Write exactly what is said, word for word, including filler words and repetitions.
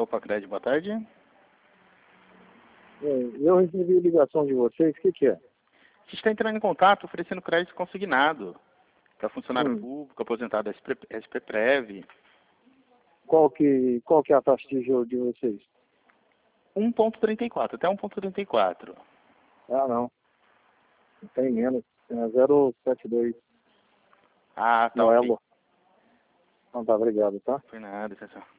Copa Crédito, boa tarde. Eu recebi ligação de vocês, o que, que é? A gente está entrando em contato oferecendo crédito consignado para funcionário Hum. público, aposentado S P Prev. Qual que, qual que é a taxa de juros de vocês? um ponto trinta e quatro, até um ponto trinta e quatro. Ah, não. Não tem menos. É zero vírgula setenta e dois. Ah, tá No ok. Elo. Então tá, obrigado, tá? Foi nada, pessoal.